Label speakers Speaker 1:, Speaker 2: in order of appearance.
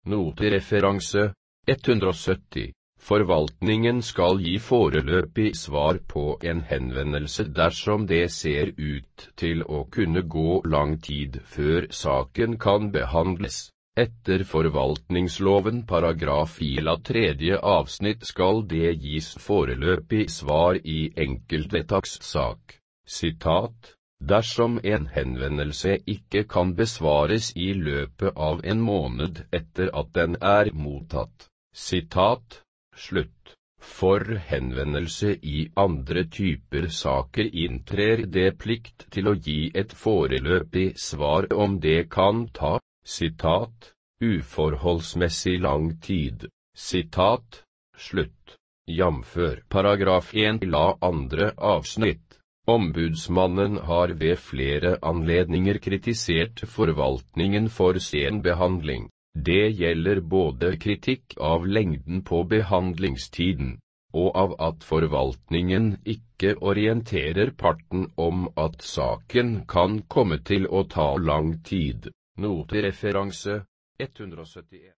Speaker 1: Notereferanse 170. Forvaltningen skal gi foreløpig svar på en henvendelse dersom det ser ut til å kunne gå lang tid før saken kan behandles. Etter forvaltningsloven paragraf 4 tredje avsnitt skal det gis foreløpig svar i enkeltvedtakssak. Sitat: dersom en henvendelse ikke kan besvares i løpet av en måned etter at den er mottatt. Sitat slutt. For henvendelse i andre typer saker inntrer det plikt til å gi et foreløpig svar om det kan ta, sitat, uforholdsmessig lang tid. Sitat slutt. Jamfør paragraf 1 la andre avsnitt. Ombudsmannen har ved flere anledninger kritisert forvaltningen for sen behandling. Det gjelder både kritikk av lengden på behandlingstiden, og av at forvaltningen ikke orienterer parten om at saken kan komme til å ta lang tid. Notereferanse 171.